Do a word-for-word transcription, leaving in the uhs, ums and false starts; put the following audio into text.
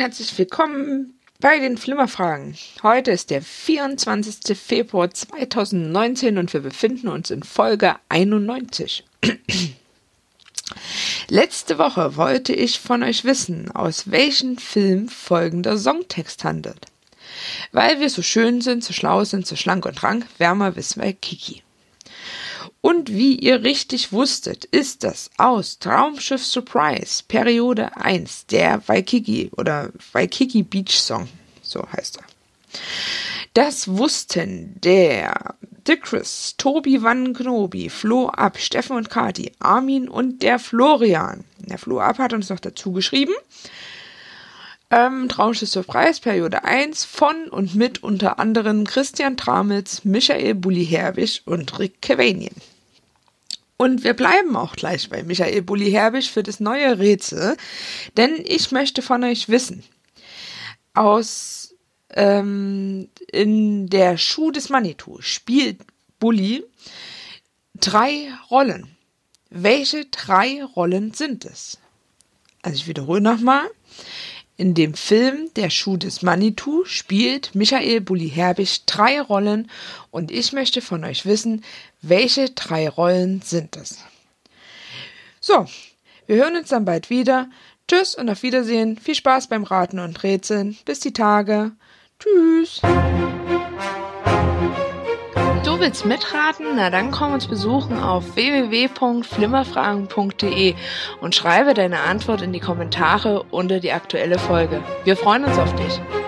herzlich willkommen bei den Flimmerfragen. Heute ist der vierundzwanzigster Februar zweitausendneunzehn und wir befinden uns in Folge einundneunzig. Letzte Woche wollte ich von euch wissen, aus welchem Film folgender Songtext handelt. Weil wir so schön sind, so schlau sind, so schlank und rank, wärmer wissen wir Kiki. Und wie ihr richtig wusstet, ist das aus Traumschiff Surprise, Periode eins, der Waikiki oder Waikiki Beach Song, so heißt er. Das wussten der Dickris, Tobi Van Knobi, Flo Ab, Steffen und Kati, Armin und der Florian. Der Flo Ab hat uns noch dazu geschrieben. Ähm, Traumschiff Surprise, Periode eins, von und mit unter anderem Christian Tramitz, Michael Bulli-Herbig und Rick Kevanien. Und wir bleiben auch gleich bei Michael Bulli-Herbig für das neue Rätsel, denn ich möchte von euch wissen, aus ähm, in der Schuh des Manitou spielt Bulli drei Rollen. Welche drei Rollen sind es? Also ich wiederhole nochmal. In dem Film Der Schuh des Manitou spielt Michael Bulli-Herbig drei Rollen und ich möchte von euch wissen, welche drei Rollen sind es? So, wir hören uns dann bald wieder. Tschüss und auf Wiedersehen. Viel Spaß beim Raten und Rätseln. Bis die Tage. Tschüss. Du willst mitraten? Na dann komm uns besuchen auf w w w punkt flimmerfragen punkt d e und schreibe deine Antwort in die Kommentare unter die aktuelle Folge. Wir freuen uns auf dich.